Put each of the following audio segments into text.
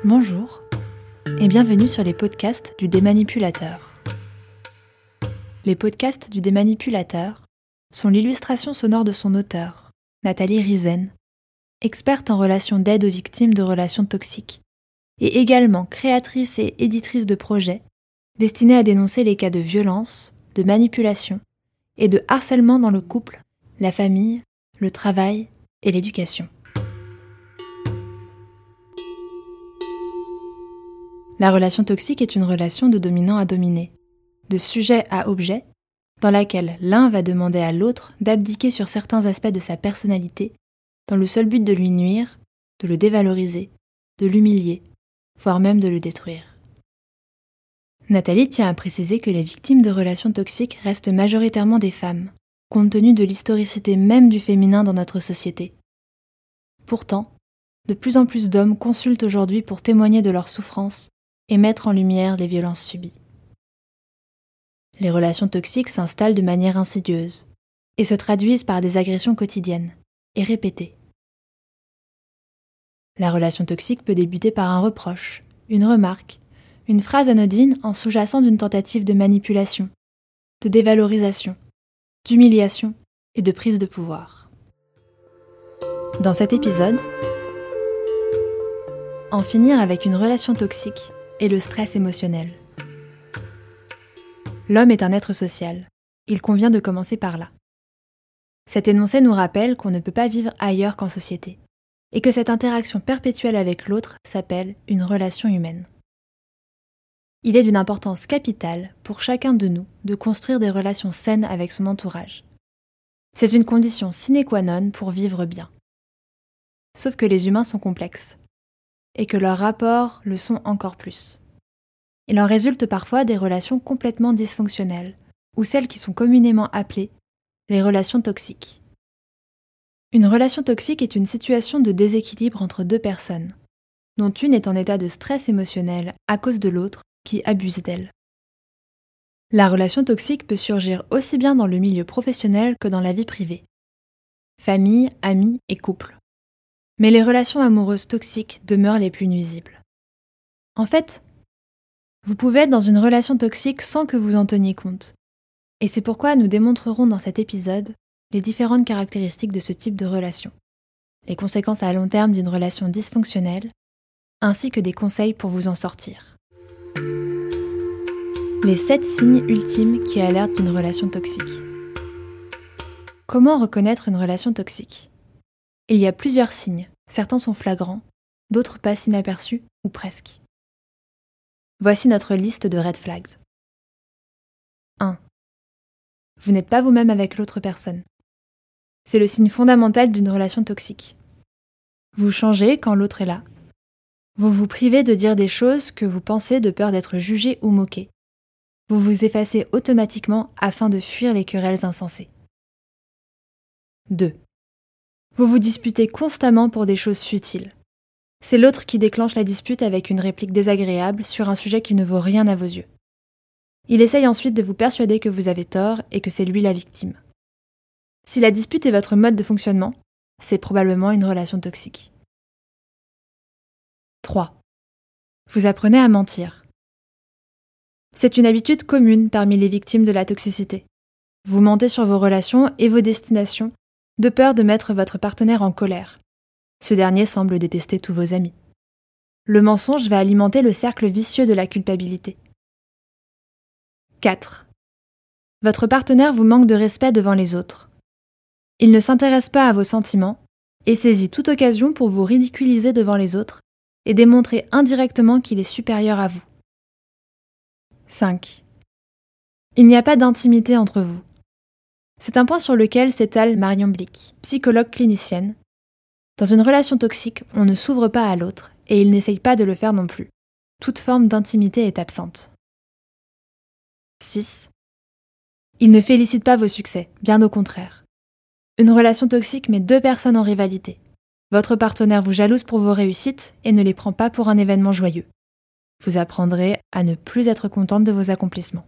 Bonjour et bienvenue sur les podcasts du Démanipulateur. Les podcasts du Démanipulateur sont l'illustration sonore de son auteur, Nathalie Rizen, experte en relations d'aide aux victimes de relations toxiques, et également créatrice et éditrice de projets destinés à dénoncer les cas de violence, de manipulation et de harcèlement dans le couple, la famille, le travail et l'éducation. La relation toxique est une relation de dominant à dominé, de sujet à objet, dans laquelle l'un va demander à l'autre d'abdiquer sur certains aspects de sa personnalité, dans le seul but de lui nuire, de le dévaloriser, de l'humilier, voire même de le détruire. Nathalie tient à préciser que les victimes de relations toxiques restent majoritairement des femmes, compte tenu de l'historicité même du féminin dans notre société. Pourtant, de plus en plus d'hommes consultent aujourd'hui pour témoigner de leurs souffrances et mettre en lumière les violences subies. Les relations toxiques s'installent de manière insidieuse et se traduisent par des agressions quotidiennes et répétées. La relation toxique peut débuter par un reproche, une remarque, une phrase anodine en sous-jacent d'une tentative de manipulation, de dévalorisation, d'humiliation et de prise de pouvoir. Dans cet épisode, en finir avec une relation toxique et le stress émotionnel. L'homme est un être social. Il convient de commencer par là. Cet énoncé nous rappelle qu'on ne peut pas vivre ailleurs qu'en société, et que cette interaction perpétuelle avec l'autre s'appelle une relation humaine. Il est d'une importance capitale pour chacun de nous de construire des relations saines avec son entourage. C'est une condition sine qua non pour vivre bien. Sauf que les humains sont complexes, et que leurs rapports le sont encore plus. Il en résulte parfois des relations complètement dysfonctionnelles, ou celles qui sont communément appelées les relations toxiques. Une relation toxique est une situation de déséquilibre entre deux personnes, dont une est en état de stress émotionnel à cause de l'autre qui abuse d'elle. La relation toxique peut surgir aussi bien dans le milieu professionnel que dans la vie privée. Famille, amis et couple. Mais les relations amoureuses toxiques demeurent les plus nuisibles. En fait, vous pouvez être dans une relation toxique sans que vous en teniez compte. Et c'est pourquoi nous démontrerons dans cet épisode les différentes caractéristiques de ce type de relation, les conséquences à long terme d'une relation dysfonctionnelle, ainsi que des conseils pour vous en sortir. Les 7 signes ultimes qui alertent d'une relation toxique. Comment reconnaître une relation toxique ? Il y a plusieurs signes, certains sont flagrants, d'autres passent inaperçus ou presque. Voici notre liste de red flags. 1. Vous n'êtes pas vous-même avec l'autre personne. C'est le signe fondamental d'une relation toxique. Vous changez quand l'autre est là. Vous vous privez de dire des choses que vous pensez de peur d'être jugé ou moqué. Vous vous effacez automatiquement afin de fuir les querelles insensées. 2. Vous vous disputez constamment pour des choses futiles. C'est l'autre qui déclenche la dispute avec une réplique désagréable sur un sujet qui ne vaut rien à vos yeux. Il essaye ensuite de vous persuader que vous avez tort et que c'est lui la victime. Si la dispute est votre mode de fonctionnement, c'est probablement une relation toxique. 3. Vous apprenez à mentir. C'est une habitude commune parmi les victimes de la toxicité. Vous mentez sur vos relations et vos destinations de peur de mettre votre partenaire en colère. Ce dernier semble détester tous vos amis. Le mensonge va alimenter le cercle vicieux de la culpabilité. 4. Votre partenaire vous manque de respect devant les autres. Il ne s'intéresse pas à vos sentiments et saisit toute occasion pour vous ridiculiser devant les autres et démontrer indirectement qu'il est supérieur à vous. 5. Il n'y a pas d'intimité entre vous. C'est un point sur lequel s'étale Marion Blick, psychologue clinicienne. Dans une relation toxique, on ne s'ouvre pas à l'autre et il n'essaye pas de le faire non plus. Toute forme d'intimité est absente. 6. Il ne félicite pas vos succès, bien au contraire. Une relation toxique met deux personnes en rivalité. Votre partenaire vous jalouse pour vos réussites et ne les prend pas pour un événement joyeux. Vous apprendrez à ne plus être contente de vos accomplissements.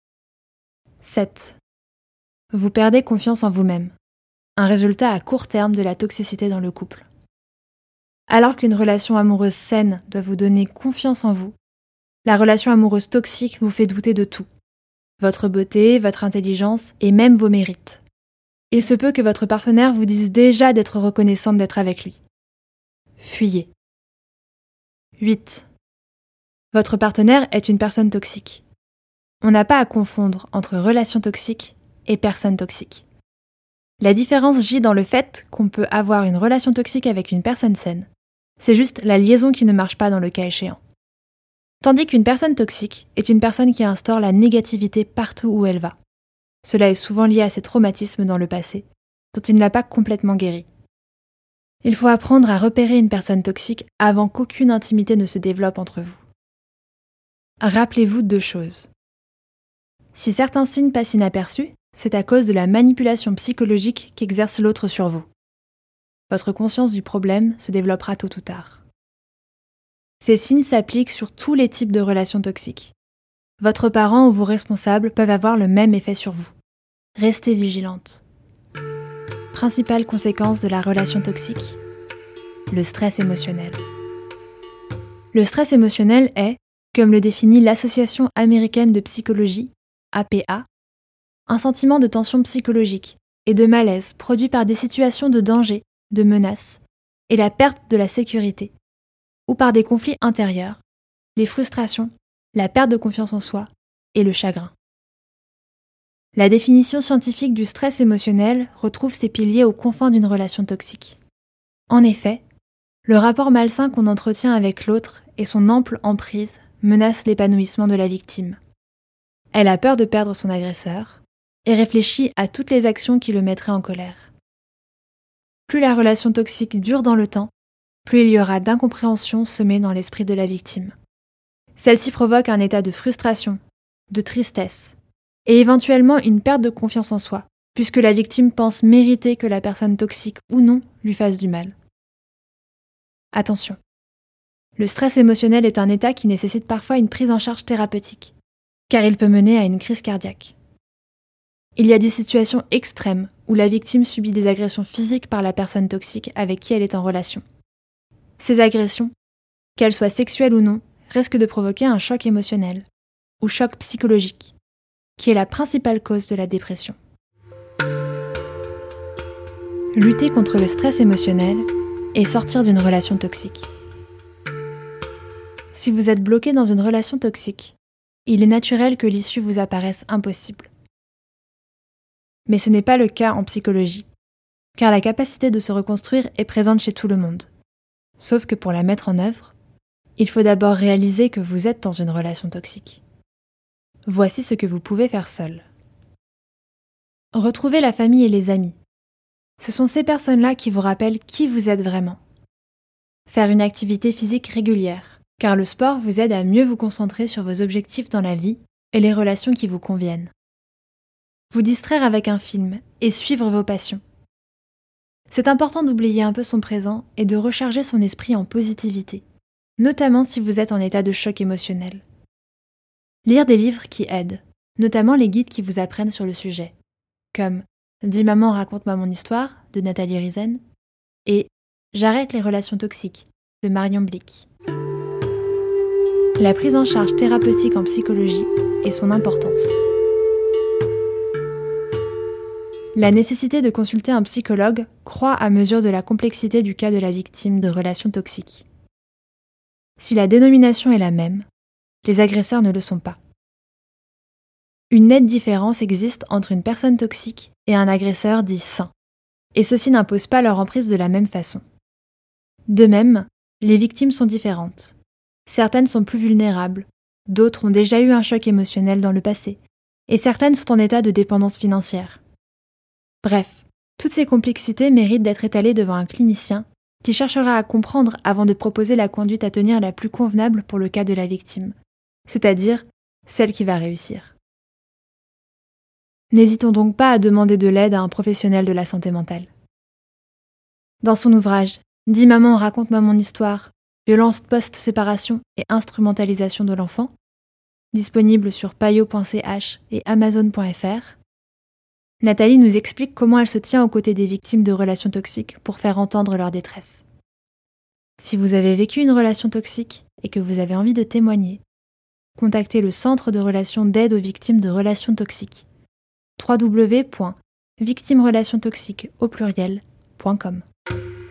7. Vous perdez confiance en vous-même. Un résultat à court terme de la toxicité dans le couple. Alors qu'une relation amoureuse saine doit vous donner confiance en vous, la relation amoureuse toxique vous fait douter de tout. Votre beauté, votre intelligence et même vos mérites. Il se peut que votre partenaire vous dise déjà d'être reconnaissante d'être avec lui. Fuyez. 8. Votre partenaire est une personne toxique. On n'a pas à confondre entre relation toxique et personne toxique. La différence gît dans le fait qu'on peut avoir une relation toxique avec une personne saine. C'est juste la liaison qui ne marche pas dans le cas échéant. Tandis qu'une personne toxique est une personne qui instaure la négativité partout où elle va. Cela est souvent lié à ses traumatismes dans le passé, dont il n'a pas complètement guéri. Il faut apprendre à repérer une personne toxique avant qu'aucune intimité ne se développe entre vous. Rappelez-vous 2 choses. Si certains signes passent inaperçus, c'est à cause de la manipulation psychologique qu'exerce l'autre sur vous. Votre conscience du problème se développera tôt ou tard. Ces signes s'appliquent sur tous les types de relations toxiques. Votre parent ou vos responsables peuvent avoir le même effet sur vous. Restez vigilante. Principale conséquence de la relation toxique : le stress émotionnel. Le stress émotionnel est, comme le définit l'Association américaine de psychologie, APA, un sentiment de tension psychologique et de malaise produit par des situations de danger, de menace et la perte de la sécurité, ou par des conflits intérieurs, les frustrations, la perte de confiance en soi et le chagrin. La définition scientifique du stress émotionnel retrouve ses piliers aux confins d'une relation toxique. En effet, le rapport malsain qu'on entretient avec l'autre et son ample emprise menacent l'épanouissement de la victime. Elle a peur de perdre son agresseur et réfléchit à toutes les actions qui le mettraient en colère. Plus la relation toxique dure dans le temps, plus il y aura d'incompréhension semée dans l'esprit de la victime. Celle-ci provoque un état de frustration, de tristesse, et éventuellement une perte de confiance en soi, puisque la victime pense mériter que la personne toxique ou non lui fasse du mal. Attention, le stress émotionnel est un état qui nécessite parfois une prise en charge thérapeutique, car il peut mener à une crise cardiaque. Il y a des situations extrêmes où la victime subit des agressions physiques par la personne toxique avec qui elle est en relation. Ces agressions, qu'elles soient sexuelles ou non, risquent de provoquer un choc émotionnel, ou choc psychologique, qui est la principale cause de la dépression. Lutter contre le stress émotionnel et sortir d'une relation toxique. Si vous êtes bloqué dans une relation toxique, il est naturel que l'issue vous apparaisse impossible. Mais ce n'est pas le cas en psychologie, car la capacité de se reconstruire est présente chez tout le monde. Sauf que pour la mettre en œuvre, il faut d'abord réaliser que vous êtes dans une relation toxique. Voici ce que vous pouvez faire seul. Retrouvez la famille et les amis. Ce sont ces personnes-là qui vous rappellent qui vous êtes vraiment. Faire une activité physique régulière, car le sport vous aide à mieux vous concentrer sur vos objectifs dans la vie et les relations qui vous conviennent. Vous distraire avec un film et suivre vos passions. C'est important d'oublier un peu son présent et de recharger son esprit en positivité, notamment si vous êtes en état de choc émotionnel. Lire des livres qui aident, notamment les guides qui vous apprennent sur le sujet, comme « Dis maman, raconte-moi mon histoire » de Nathalie Rizen et « J'arrête les relations toxiques » de Marion Blick. La prise en charge thérapeutique en psychologie et son importance. La nécessité de consulter un psychologue croît à mesure de la complexité du cas de la victime de relations toxiques. Si la dénomination est la même, les agresseurs ne le sont pas. Une nette différence existe entre une personne toxique et un agresseur dit sain, et ceux-ci n'imposent pas leur emprise de la même façon. De même, les victimes sont différentes. Certaines sont plus vulnérables, d'autres ont déjà eu un choc émotionnel dans le passé, et certaines sont en état de dépendance financière. Bref, toutes ces complexités méritent d'être étalées devant un clinicien qui cherchera à comprendre avant de proposer la conduite à tenir la plus convenable pour le cas de la victime, c'est-à-dire celle qui va réussir. N'hésitons donc pas à demander de l'aide à un professionnel de la santé mentale. Dans son ouvrage « Dis maman, raconte-moi mon histoire, violence post-séparation et instrumentalisation de l'enfant », disponible sur payo.ch et amazon.fr, Nathalie nous explique comment elle se tient aux côtés des victimes de relations toxiques pour faire entendre leur détresse. Si vous avez vécu une relation toxique et que vous avez envie de témoigner, contactez le Centre de relations d'aide aux victimes de relations toxiques. www.victimerelationstoxiques.com